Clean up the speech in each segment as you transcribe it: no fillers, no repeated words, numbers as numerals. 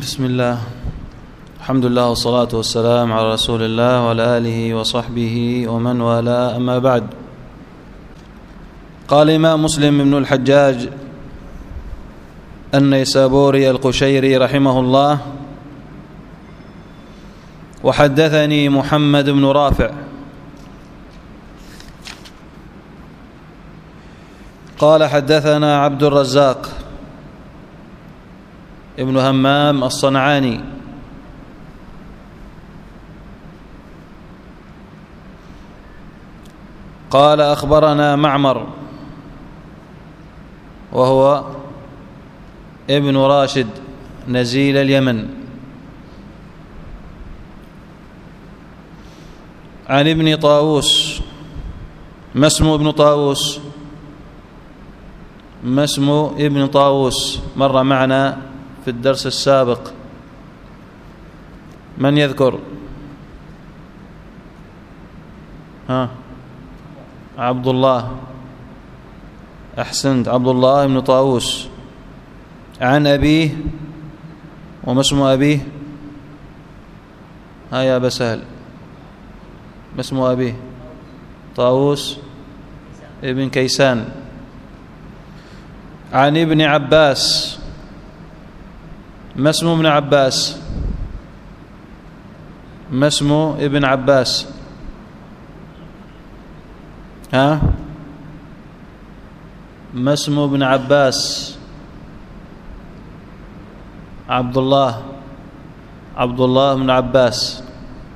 بسم الله، الحمد لله والصلاة والسلام على رسول الله وعلى آله وصحبه ومن والاه، أما بعد. قال الإمام مسلم بن الحجاج النيسابوري القشيري رحمه الله: وحدثني محمد بن رافع قال حدثنا عبد الرزاق ابن همام الصنعاني قال أخبرنا معمر وهو ابن راشد نزيل اليمن عن ابن طاووس. ما اسم ابن طاووس؟ ما اسم ابن طاووس؟ مر معنا في الدرس السابق، من يذكر؟ عبد الله، أحسنت، عبد الله بن طاووس. عن أبيه، وما اسم أبيه؟ يا أبا سهل، ما اسم أبيه؟ طاووس ابن كيسان. عن ابن عباس. ما اسم ابن عباس؟ ما اسم ابن عباس؟ ما اسم ابن عباس؟ عبد الله بن عباس.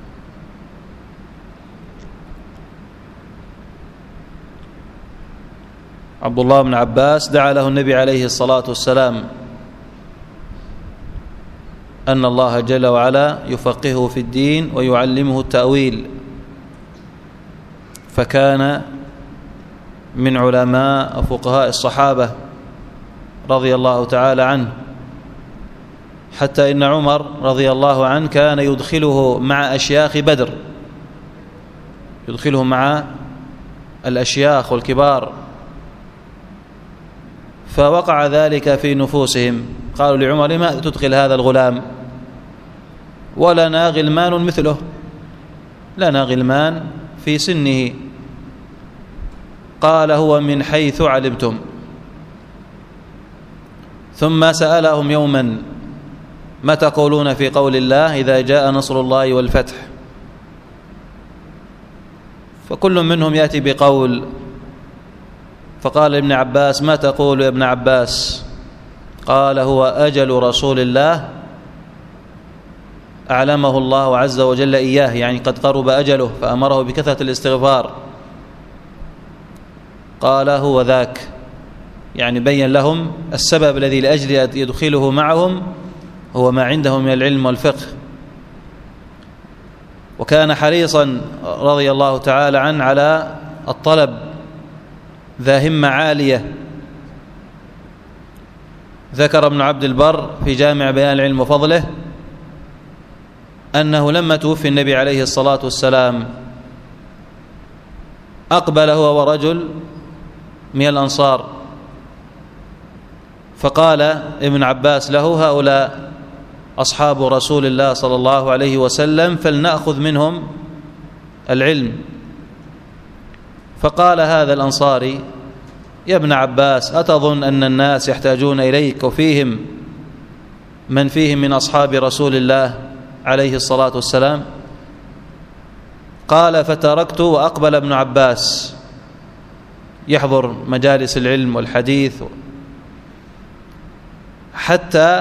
عبد الله بن عباس دعا له النبي عليه الصلاة والسلام أن الله جل وعلا يفقهه في الدين ويعلمه التأويل، فكان من علماء فقهاء الصحابة رضي الله تعالى عنه، حتى إن عمر رضي الله عنه كان يدخله مع أشياخ بدر، يدخله مع الأشياخ والكبار، فوقع ذلك في نفوسهم، قالوا لعمر: لما تدخل هذا الغلام ولنا غلمان مثله، لنا غلمان في سنه. قال: هو من حيث علمتم. ثم سألهم يوما: ما تقولون في قول الله إذا جاء نصر الله والفتح؟ فكل منهم يأتي بقول، فقال ابن عباس: ما تقول يا ابن عباس؟ قال: هو أجل رسول الله أعلمه الله عز وجل إياه، يعني قد قرب أجله فأمره بكثرة الاستغفار. قال: هو ذاك، يعني بين لهم السبب الذي لأجل يدخله معهم هو ما عندهم من العلم والفقه. وكان حريصا رضي الله تعالى عنه على الطلب، ذا همة عالية. ذكر ابن عبد البر في جامع بيان العلم وفضله أنه لما توفي النبي عليه الصلاة والسلام أقبل هو ورجل من الأنصار، فقال ابن عباس له: هؤلاء أصحاب رسول الله صلى الله عليه وسلم، فلنأخذ منهم العلم. فقال هذا الأنصاري: يا ابن عباس، أتظن أن الناس يحتاجون إليك وفيهم من فيهم من أصحاب رسول الله عليه الصلاة والسلام؟ قال: فتركت، وأقبل ابن عباس يحضر مجالس العلم والحديث، حتى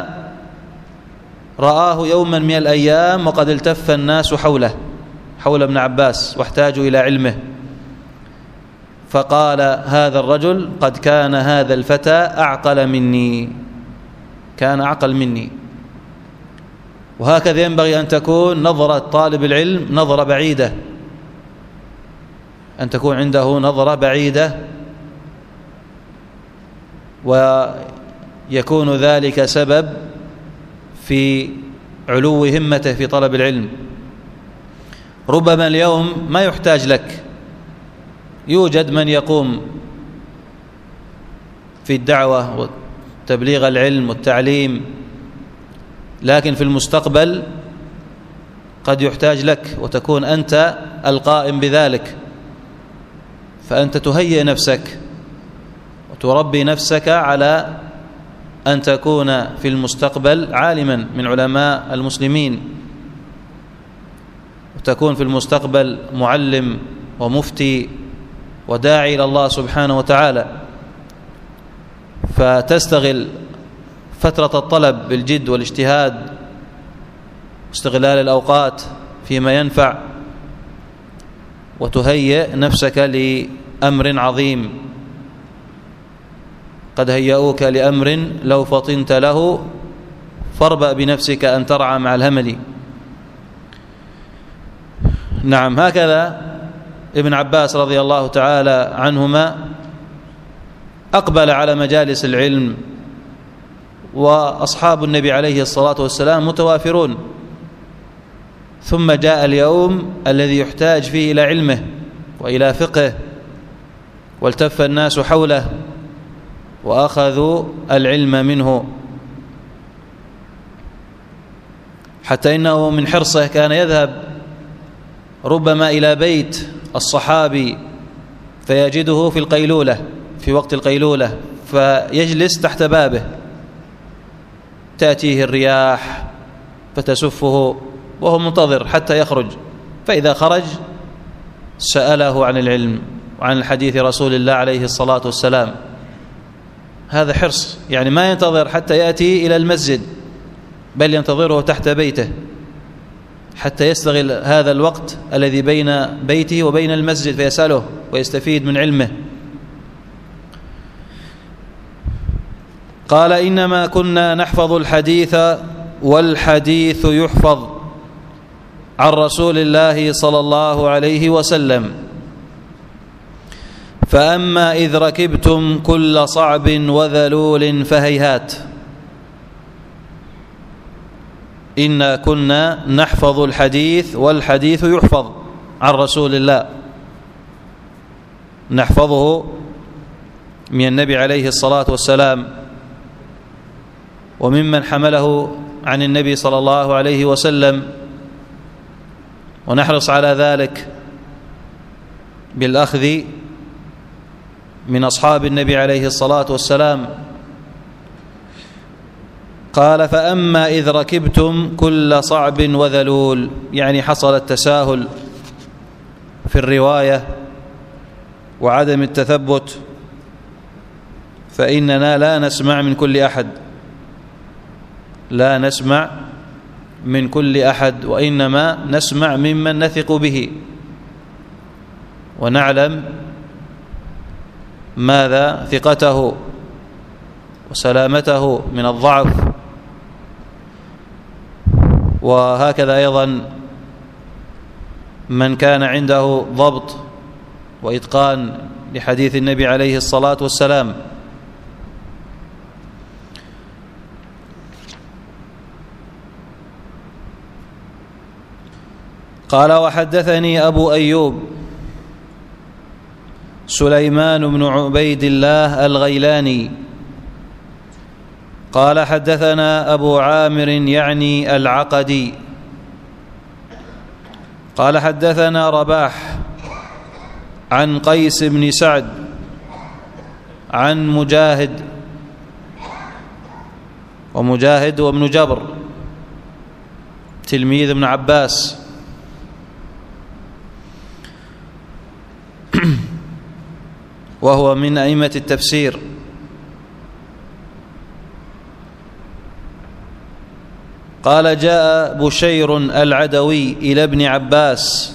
رآه يوما من الأيام وقد التف الناس حوله، حول ابن عباس، واحتاجوا إلى علمه. فقال هذا الرجل: قد كان هذا الفتى أعقل مني، كان أعقل مني. وهكذا ينبغي أن تكون نظرة طالب العلم، نظرة بعيدة، أن تكون عنده نظرة بعيدة، ويكون ذلك سبب في علو همته في طلب العلم. ربما اليوم ما يحتاج لك، يوجد من يقوم في الدعوة وتبليغ العلم والتعليم لكن في المستقبل قد يحتاج لك وتكون أنت القائم بذلك، فأنت تهيئ نفسك وتربي نفسك على أن تكون في المستقبل عالما من علماء المسلمين، وتكون في المستقبل معلم ومفتي وداعي إلى الله سبحانه وتعالى، فتستغل فترة الطلب بالجد والاجتهاد واستغلال الأوقات فيما ينفع، وتهيئ نفسك لأمر عظيم قد هيئوك لأمر لو فطنت له فاربأ بنفسك أن ترعى مع الهمل. نعم، هكذا ابن عباس رضي الله تعالى عنهما أقبل على مجالس العلم، وأصحاب النبي عليه الصلاة والسلام متوافرون، ثم جاء اليوم الذي يحتاج فيه إلى علمه وإلى فقهه، والتف الناس حوله وأخذوا العلم منه، حتى إنه من حرصه كان يذهب ربما إلى بيت الصحابي فيجده في القيلولة، في وقت القيلولة، فيجلس تحت بابه، تأتيه الرياح فتسفه وهو منتظر حتى يخرج، فإذا خرج سأله عن العلم وعن الحديث رسول الله عليه الصلاة والسلام. هذا حرص، يعني ما ينتظر حتى يأتي إلى المسجد، بل ينتظره تحت بيته حتى يستغل هذا الوقت الذي بين بيته وبين المسجد فيسأله ويستفيد من علمه. قال: إنما كنا نحفظ الحديث والحديث يحفظ عن رسول الله صلى الله عليه وسلم، فأما إذ ركبتم كل صعب وذلول فهيهات. إنا كنا نحفظ الحديث والحديث يحفظ عن رسول الله، نحفظه من النبي عليه الصلاة والسلام وممن حمله عن النبي صلى الله عليه وسلم، ونحرص على ذلك بالأخذ من أصحاب النبي عليه الصلاة والسلام. قال: فأما إذ ركبتم كل صعب وذلول، يعني حصل التساهل في الرواية وعدم التثبت، فإننا لا نسمع من كل أحد، لا نسمع من كل أحد، وإنما نسمع ممن نثق به ونعلم ماذا ثقته وسلامته من الضعف. وهكذا أيضا من كان عنده ضبط وإتقان لحديث النبي عليه الصلاة والسلام. قال: وحدثني أبو أيوب سليمان بن عبيد الله الغيلاني قال: حدثنا أبو عامر يعني العقدي قال: حدثنا رباح عن قيس بن سعد عن مجاهد، ومجاهد وابن جبر تلميذ ابن عباس، وهو من أئمة التفسير. قال: جاء بشير العدوي إلى ابن عباس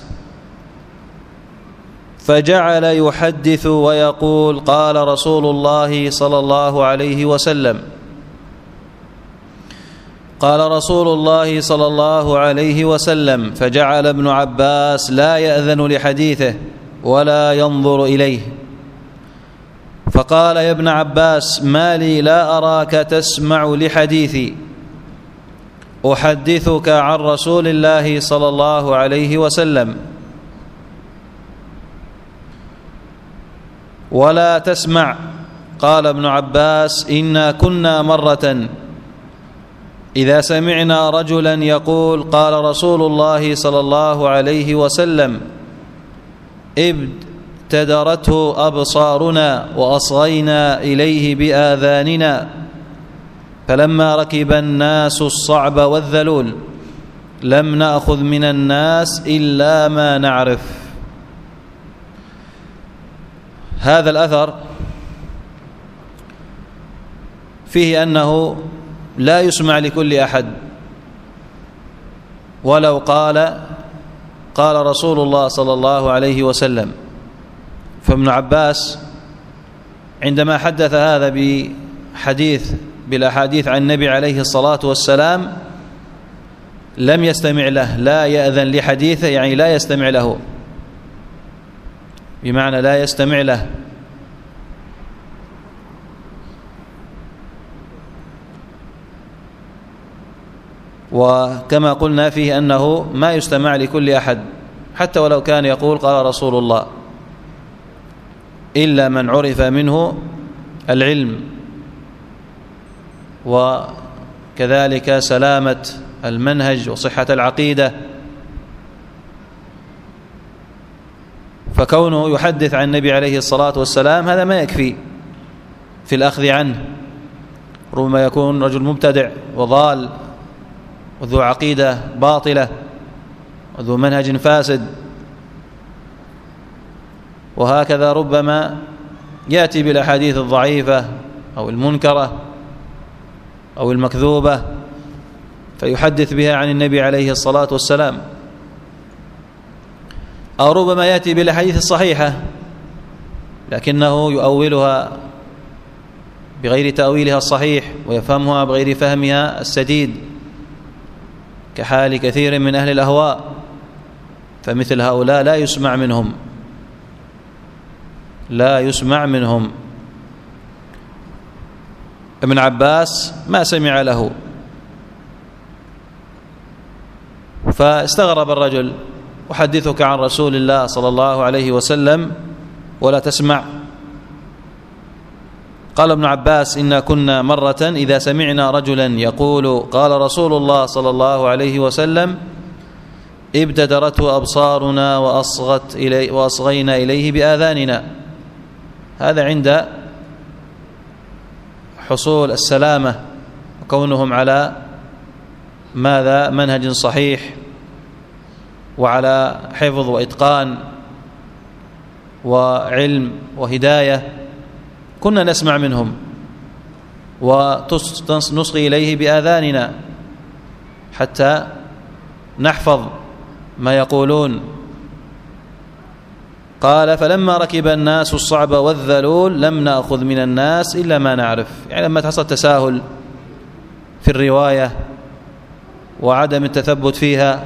فجعل يحدث ويقول: قال رسول الله صلى الله عليه وسلم. قال رسول الله صلى الله عليه وسلم، فجعل ابن عباس لا يأذن لحديثه ولا ينظر إليه، فقال: يا ابن عباس، ما لي لا أراك تسمع لحديثي أحدثك عن رسول الله صلى الله عليه وسلم ولا تسمع. قال ابن عباس: إنا كنا مرة إذا سمعنا رجلا يقول قال رسول الله صلى الله عليه وسلم ابتدرته أبصارنا وأصغينا إليه بآذاننا فلما ركب الناس الصعب والذلول لم نأخذ من الناس إلا ما نعرف. هذا الأثر فيه أنه لا يسمع لكل أحد، ولو قال رسول الله صلى الله عليه وسلم. فابن عباس عندما حدث هذا بالأحاديث عن النبي عليه الصلاة والسلام لم يستمع له، لا يأذن لحديثه، يعني لا يستمع له، بمعنى لا يستمع له. وكما قلنا فيه أنه ما يستمع لكل أحد حتى ولو كان يقول قال رسول الله، إلا من عرف منه العلم وكذلك سلامة المنهج وصحة العقيدة. فكونه يحدث عن النبي عليه الصلاة والسلام هذا ما يكفي في الأخذ عنه، ربما يكون رجل مبتدع وضال وذو عقيدة باطلة وذو منهج فاسد، وهكذا ربما يأتي بالأحاديث الضعيفة أو المنكرة أو المكذوبة فيحدث بها عن النبي عليه الصلاة والسلام، أو ربما يأتي بالأحاديث الصحيحة لكنه يؤولها بغير تأويلها الصحيح ويفهمها بغير فهمها السديد، كحال كثير من أهل الأهواء. فمثل هؤلاء لا يسمع منهم. ابن عباس ما سمع له، فاستغرب الرجل: أحدثك عن رسول الله صلى الله عليه وسلم ولا تسمع؟ قال ابن عباس: إنا كنا مرة إذا سمعنا رجلا يقول قال رسول الله صلى الله عليه وسلم ابتدرته أبصارنا وأصغينا إليه بآذاننا. هذا عند حصول السلامة وكونهم على ماذا؟ منهج صحيح وعلى حفظ وإتقان وعلم وهداية، كنا نسمع منهم ونصغي إليه بآذاننا حتى نحفظ ما يقولون. قال: فلما ركب الناس الصعب والذلول لم نأخذ من الناس إلا ما نعرف. يعني لما تحصل تساهل في الرواية وعدم التثبت فيها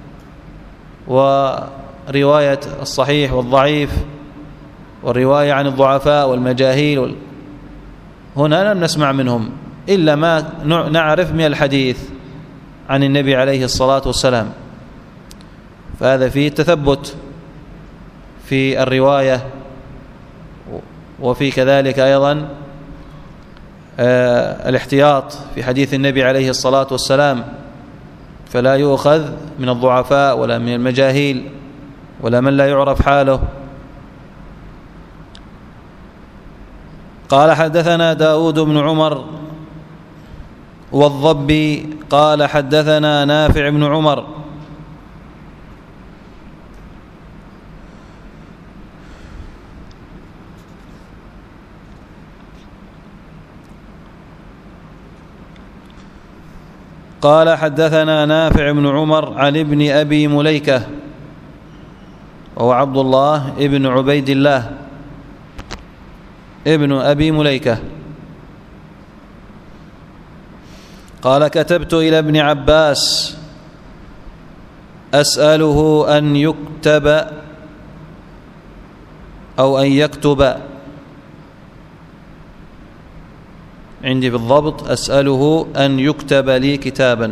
ورواية الصحيح والضعيف والرواية عن الضعفاء والمجاهيل، هنا لم نسمع منهم إلا ما نعرف من الحديث عن النبي عليه الصلاة والسلام. فهذا فيه التثبت في الرواية، وفي كذلك أيضا الاحتياط في حديث النبي عليه الصلاة والسلام، فلا يؤخذ من الضعفاء ولا من المجاهيل ولا من لا يعرف حاله. قال: حدثنا داود بن عمر والضبي قال: حدثنا نافع بن عمر قال: حدثنا نافع بن عمر عن ابن أبي مليكة وهو عبد الله ابن عبيد الله ابن أبي مليكة قال: كتبت إلى ابن عباس أسأله أن يكتب أو أن يكتب، عندي بالضبط أسأله أن يكتب لي كتابا،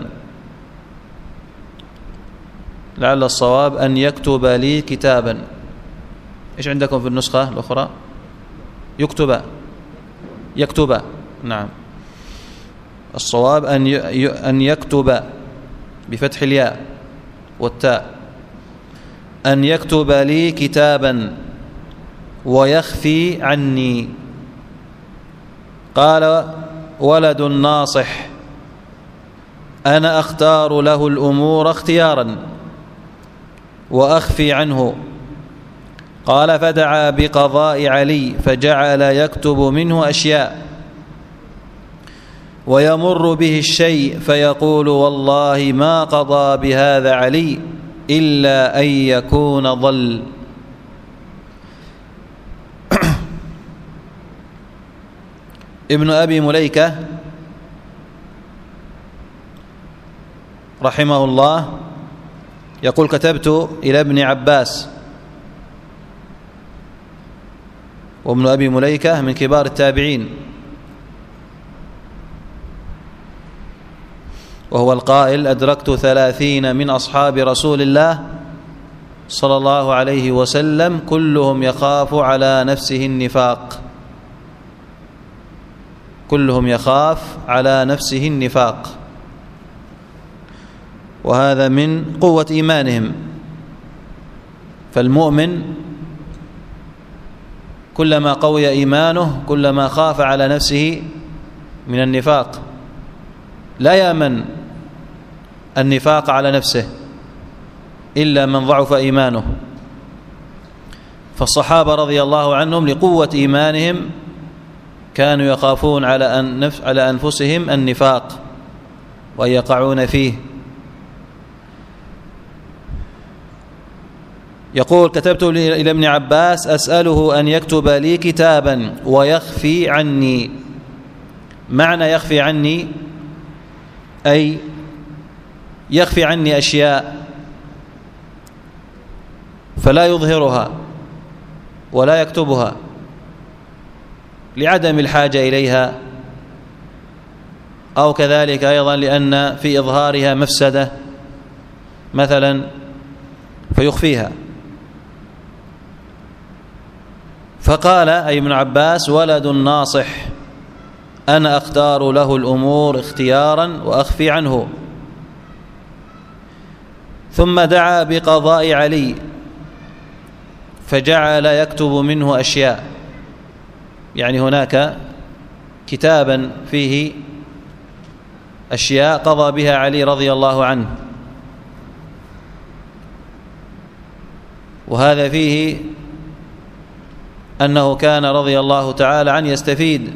لعل الصواب أن يكتب لي كتابا. إيش عندكم في النسخة الأخرى؟ يكتب، نعم. الصواب أن يكتب بفتح الياء والتاء، أن يكتب لي كتابا ويخفي عني. قال: ولد ناصح أنا أختار له الأمور اختيارا وأخفي عنه. قال: فدعا بقضاء علي فجعل يكتب منه أشياء ويمر به الشيء فيقول: والله ما قضى بهذا علي إلا أن يكون ضل. ابن أبي مليكة رحمه الله يقول: كتبت إلى ابن عباس، وابن أبي مليكة من كبار التابعين، وهو القائل: أدركت 30 من أصحاب رسول الله صلى الله عليه وسلم كلهم يخاف على نفسه النفاق، كلهم يخاف على نفسه النفاق، وهذا من قوة إيمانهم. فالمؤمن كلما قوي إيمانه كلما خاف على نفسه من النفاق، لا يأمن النفاق على نفسه إلا من ضعف إيمانه. فالصحابة رضي الله عنهم لقوة إيمانهم كانوا يخافون على أنفسهم النفاق وأن يقعون فيه. يقول: كتبت إلى ابن عباس أسأله أن يكتب لي كتابا ويخفي عني. معنى يخفي عني أي يخفي عني أشياء فلا يظهرها ولا يكتبها لعدم الحاجة إليها، أو كذلك أيضا لأن في إظهارها مفسدة مثلا فيخفيها. فقال أي ابن عباس: ولد ناصح أنا أختار له الأمور اختيارا وأخفي عنه. ثم دعا بقضاء علي فجعل يكتب منه أشياء، يعني هناك كتابا فيه أشياء قضى بها علي رضي الله عنه، وهذا فيه أنه كان رضي الله تعالى عنه يستفيد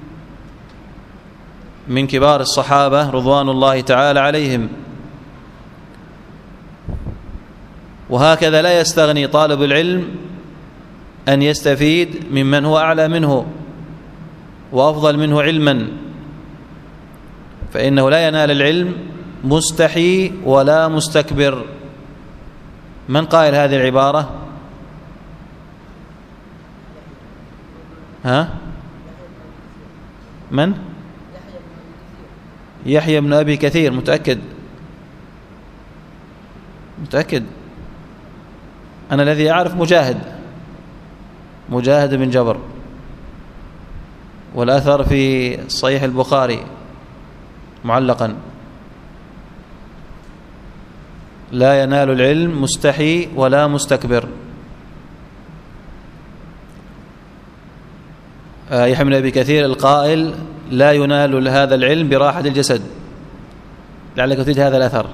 من كبار الصحابة رضوان الله تعالى عليهم. وهكذا لا يستغني طالب العلم أن يستفيد ممن هو أعلى منه وأفضل منه علما، فإنه لا ينال العلم مستحي ولا مستكبر. من قائل هذه العبارة؟ ها؟ من؟ يحيى بن أبي كثير. متأكد؟ متأكد؟ أنا الذي أعرف مجاهد بن جبر، والأثر في صحيح البخاري معلقا: لا ينال العلم مستحي ولا مستكبر. يحيى بن أبي كثير القائل: لا ينال هذا العلم براحة الجسد. لعلك تريد هذا الأثر.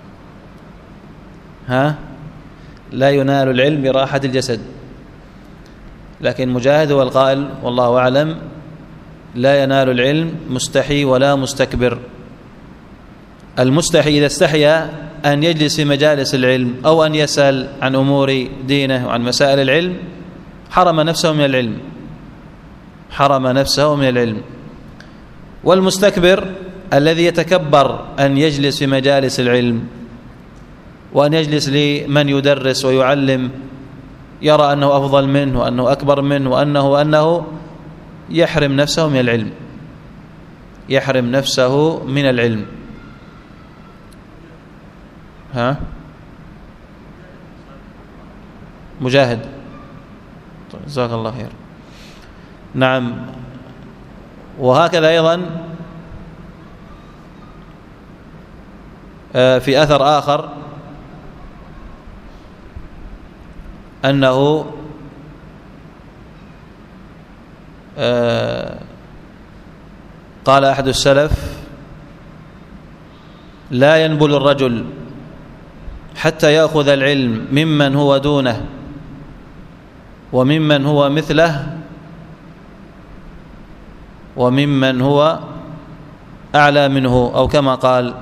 ها؟ لا ينال العلم براحة الجسد. لكن مجاهد هو القائل والله أعلم: لا ينال العلم مستحي ولا مستكبر. المستحي إذا استحيا أن يجلس في مجالس العلم أو أن يسأل عن أمور دينه وعن مسائل العلم حرم نفسه من العلم، حرم نفسه من العلم. والمستكبر الذي يتكبر أن يجلس في مجالس العلم وأن يجلس لمن يدرس ويعلم، يرى أنه أفضل منه وأنه أكبر منه وأنه يحرم نفسه من العلم، يحرم نفسه من العلم. ها؟ مجاهد، جزاك الله خير. نعم. وهكذا أيضا في أثر آخر أنه قال أحد السلف: لا ينبل الرجل حتى يأخذ العلم ممن هو دونه وممن هو مثله وممن هو أعلى منه، أو كما قال.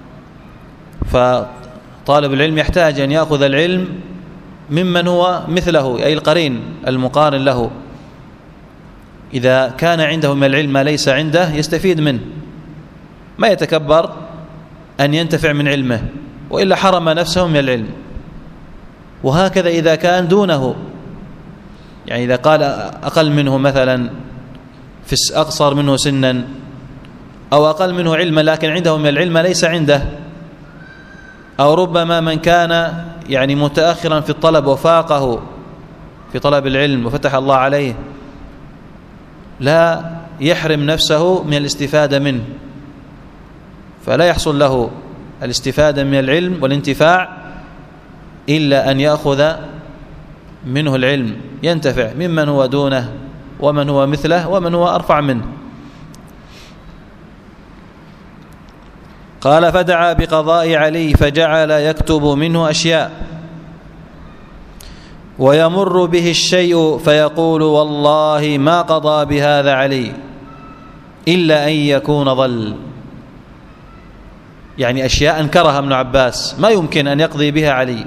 فطالب العلم يحتاج أن يأخذ العلم ممن هو مثله، أي القرين المقارن له. إذا كان عنده من العلم ما ليس عنده يستفيد منه، ما يتكبر أن ينتفع من علمه، وإلا حرم نفسه من العلم. وهكذا إذا كان دونه، يعني إذا قال أقل منه مثلا، أقصر منه سنا أو أقل منه علما، لكن عنده من العلم ليس عنده، أو ربما من كان يعني متأخرا في الطلب وفاقه في طلب العلم وفتح الله عليه، لا يحرم نفسه من الاستفادة منه، فلا يحصل له الاستفادة من العلم والانتفاع إلا أن يأخذ منه العلم، ينتفع ممن هو دونه ومن هو مثله ومن هو أرفع منه. قال: فدعا بقضاء علي فجعل يكتب منه أشياء، ويمر به الشيء فيقول: والله ما قضى بهذا علي إلا أن يكون ضل. يعني أشياء أنكرها ابن عباس ما يمكن أن يقضي بها علي،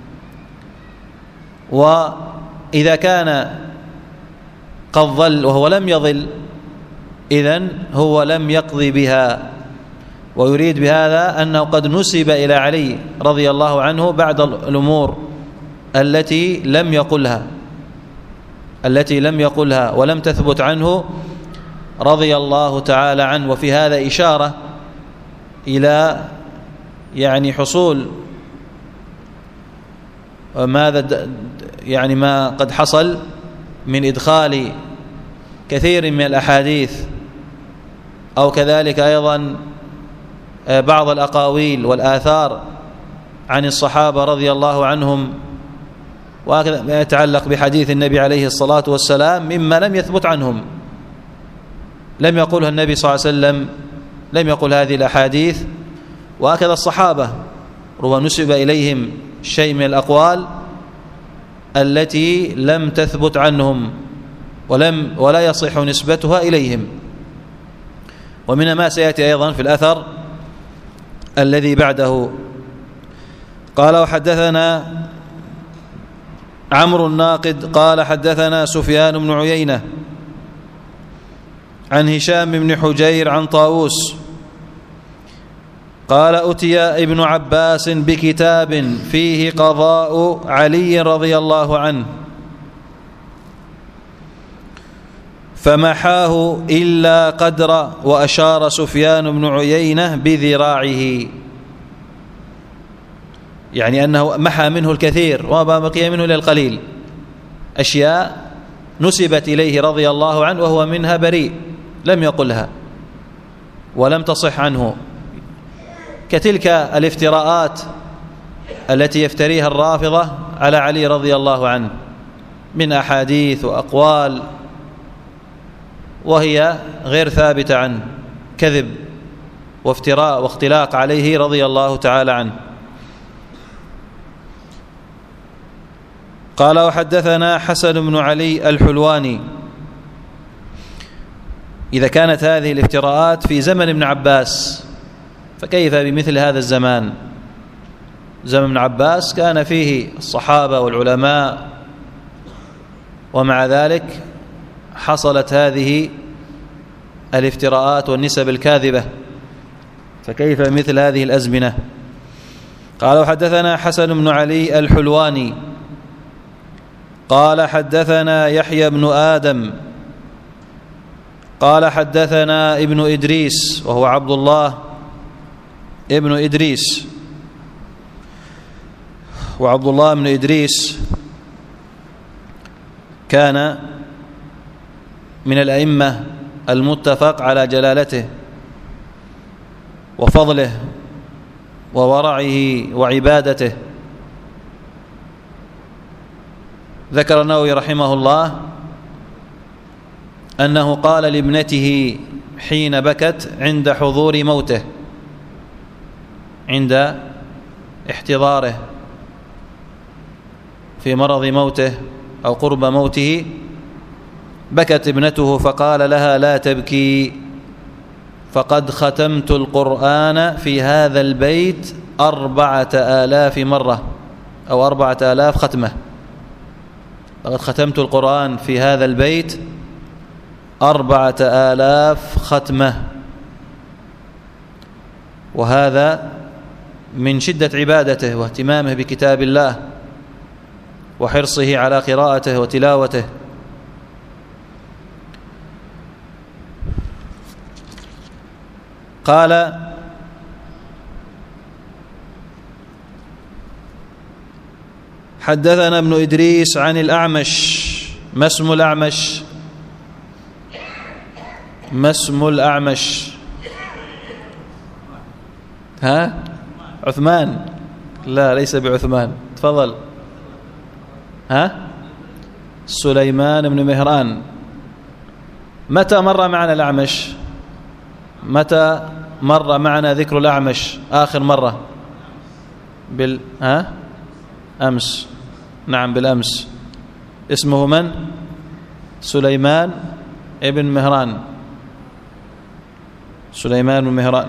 وإذا كان قد ضل وهو لم يضل إذن هو لم يقضي بها. ويريد بهذا أنه قد نسب إلى علي رضي الله عنه بعض الأمور التي لم يقلها ولم تثبت عنه رضي الله تعالى عنه. وفي هذا إشارة إلى يعني حصول ما قد حصل من إدخال كثير من الأحاديث، أو كذلك أيضا بعض الأقاويل والآثار عن الصحابة رضي الله عنهم، وهكذا ما يتعلق بحديث النبي عليه الصلاة والسلام مما لم يثبت عنهم، لم يقولها النبي صلى الله عليه وسلم، لم يقل هذه الأحاديث. وهكذا الصحابة ربما نسب إليهم شيء من الأقوال التي لم تثبت عنهم ولا يصح نسبتها إليهم. ومن ما سيأتي أيضا في الأثر الذي بعده. قال: وحدثنا عمرو الناقد قال: حدثنا سفيان بن عيينة عن هشام بن حجير عن طاووس قال: أتي ابن عباس بكتاب فيه قضاء علي رضي الله عنه فمحاه إلا قدر، وأشار سفيان بن عيينة بذراعه، يعني أنه محى منه الكثير وما بقي منه إلا القليل، أشياء نسبت إليه رضي الله عنه وهو منها بريء، لم يقلها ولم تصح عنه، كتلك الافتراءات التي يفتريها الرافضة على علي رضي الله عنه من أحاديث وأقوال وهي غير ثابتة عنه، كذب وافتراء واختلاق عليه رضي الله تعالى عنه. قال: وحدثنا حسن بن علي الحلواني. إذا كانت هذه الافتراءات في زمن ابن عباس فكيف بمثل هذا الزمان؟ زمن ابن عباس كان فيه الصحابة والعلماء، ومع ذلك حصلت هذه الافتراءات والنسب الكاذبة، فكيف مثل هذه الأزمنة؟ قال: وحدثنا حسن بن علي الحلواني قال: حدثنا يحيى بن آدم قال: حدثنا ابن إدريس وهو عبد الله ابن إدريس، وعبد الله بن إدريس كان من الأئمة المتفق على جلالته وفضله وورعه وعبادته. ذكر النووي رحمه الله أنه قال لابنته حين بكت عند حضور موته، عند احتضاره في مرض موته أو قرب موته، بكت ابنته فقال لها: لا تبكي، فقد ختمت القرآن في هذا البيت 4000 مرة أو 4000 ختمة. لقد ختمت القرآن في هذا البيت 4000 ختمة. وهذا من شدة عبادته واهتمامه بكتاب الله وحرصه على قراءته وتلاوته. قال: حدثنا ابن إدريس عن الأعمش. ما اسم الأعمش؟ ما اسم الأعمش؟ ها؟ عثمان؟ لا، ليس بعثمان. تفضل. ها؟ سليمان بن مهران. متى مر معنا الأعمش؟ متى مر معنا ذكر الأعمش آخر مرة؟ أمس. نعم، بالأمس. اسمه من؟ سليمان ابن مهران. سليمان بن مهران.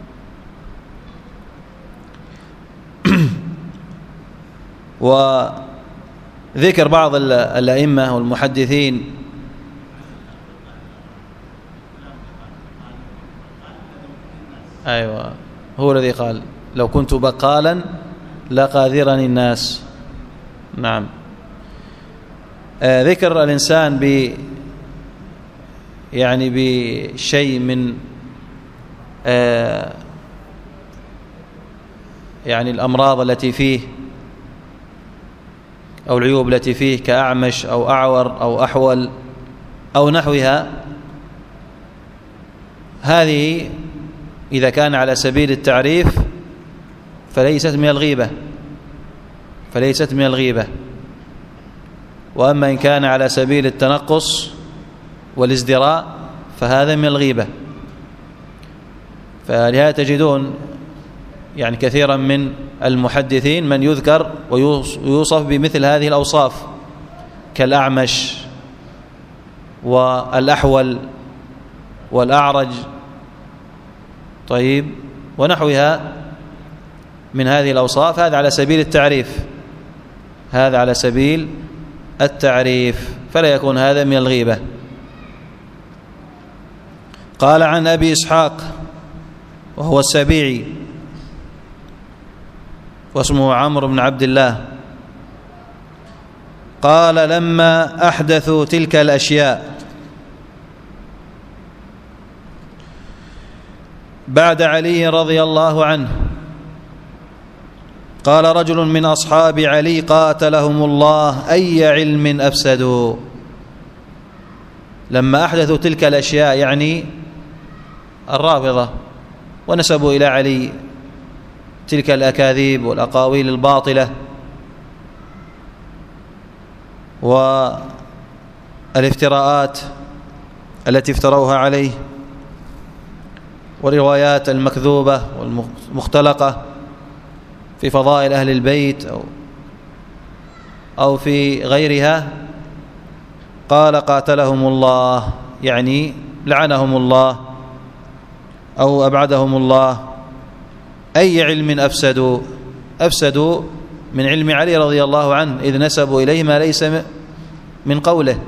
وذكر بعض الأئمة والمحدثين أيوة، هو الذي قال: لو كنت بقالا لقاذرني الناس. نعم. ذكر الإنسان بشيء من الأمراض التي فيه أو العيوب التي فيه، كأعمش أو أعور أو أحول أو نحوها. هذه إذا كان على سبيل التعريف فليست من الغيبة. وأما إن كان على سبيل التنقص والازدراء فهذا من الغيبة. فلهذا تجدون كثيرا من المحدثين من يذكر ويوصف بمثل هذه الأوصاف، كالأعمش والأحول والأعرج، طيب، ونحوها من هذه الأوصاف. هذا على سبيل التعريف، فلا يكون هذا من الغيبة. قال: عن أبي إسحاق وهو السبيعي واسمه عمرو بن عبد الله، قال: لما أحدثوا تلك الأشياء بعد علي رضي الله عنه، قال رجل من أصحاب علي: قاتلهم الله، أي علم أفسدوا. لما أحدثوا تلك الأشياء الرافضة، ونسبوا إلى علي تلك الأكاذيب والأقاويل الباطلة والافتراءات التي افتروها عليه، والروايات المكذوبة والمختلقة في فضائل أهل البيت أو في غيرها. قال: قاتلهم الله، لعنهم الله أو أبعدهم الله. أي علم أفسدوا من علم علي رضي الله عنه، إذ نسبوا إليه ما ليس من قوله،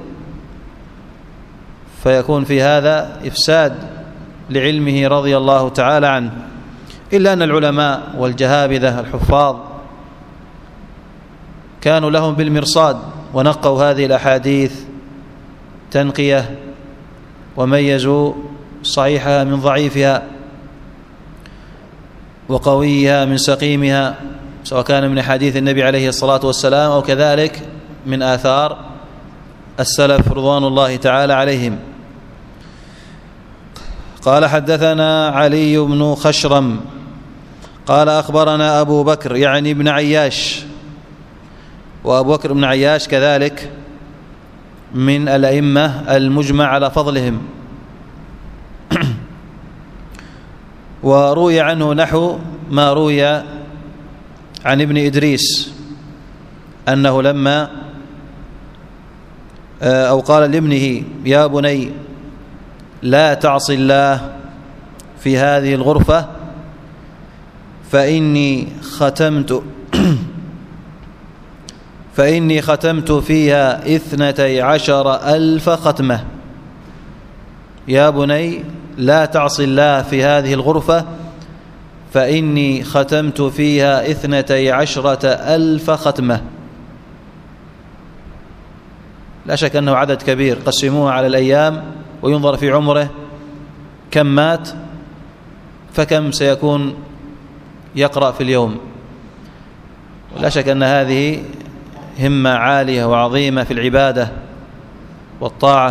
فيكون في هذا إفساد لعلمه رضي الله تعالى عنه. إلا أن العلماء والجهابذة الحفاظ كانوا لهم بالمرصاد، ونقوا هذه الأحاديث تنقية، وميزوا صحيحها من ضعيفها، وقويها من سقيمها، سواء كان من حديث النبي عليه الصلاة والسلام أو كذلك من آثار السلف رضوان الله تعالى عليهم. قال: حدثنا علي بن خشرم قال أخبرنا أبو بكر يعني ابن عياش، وأبو بكر بن عياش كذلك من الأئمة المجمع على فضلهم، وروي عنه نحو ما روي عن ابن إدريس أنه لما أو قال لابنه يا بني لا تعص الله في هذه الغرفة فإني ختمت فيها 12,000 ختمة. يا بني لا تعص الله في هذه الغرفة فإني ختمت فيها 12,000 ختمة. لا شك أنه عدد كبير، قسموه على الأيام وينظر في عمره كم مات فكم سيكون يقرأ في اليوم. لا شك أن هذه همة عالية وعظيمة في العبادة والطاعة.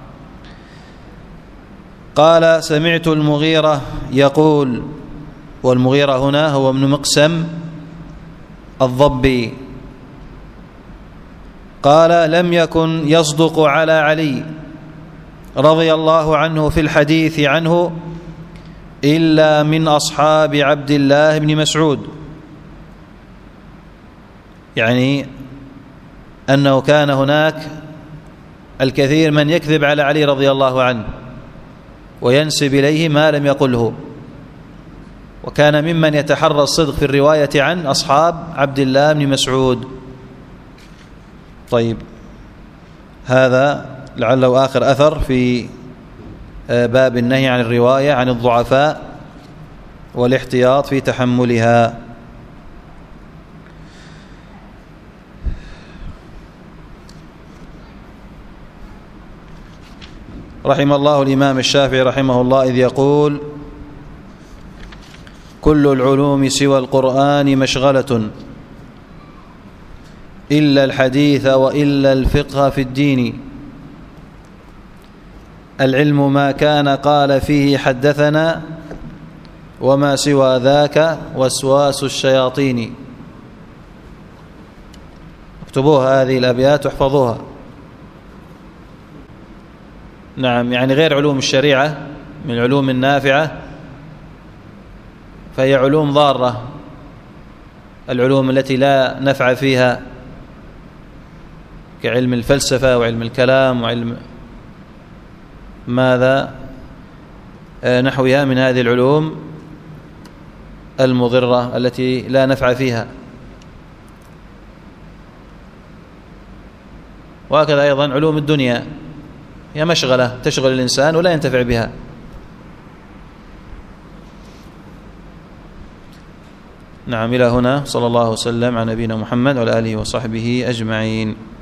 قال سمعت المغيرة يقول، والمغيرة هنا هو ابن مقسم الضبي، قال لم يكن يصدق على علي رضي الله عنه في الحديث عنه إلا من أصحاب عبد الله بن مسعود، يعني أنه كان هناك الكثير من يكذب على علي رضي الله عنه وينسب إليه ما لم يقله، وكان ممن يتحرى الصدق في الرواية عن أصحاب عبد الله بن مسعود. طيب، هذا لعله آخر أثر في باب النهي عن الرواية عن الضعفاء والاحتياط في تحملها. رحم الله الإمام الشافعي رحمه الله إذ يقول كل العلوم سوى القرآن مشغلة إلا الحديث وإلا الفقه في الدين، العلم ما كان قال فيه حدثنا وما سوى ذاك وسواس الشياطين. اكتبوها هذه الأبيات واحفظوها. نعم، يعني غير علوم الشريعة من العلوم النافعة فهي علوم ضارة، العلوم التي لا نفع فيها كعلم الفلسفة وعلم الكلام وعلم ماذا نحوها من هذه العلوم المضرة التي لا نفع فيها. وهكذا أيضا علوم الدنيا هي مشغلة تشغل الإنسان ولا ينتفع بها. نعم، إلى هنا. صلى الله وسلم على نبينا محمد وعلى آله وصحبه أجمعين.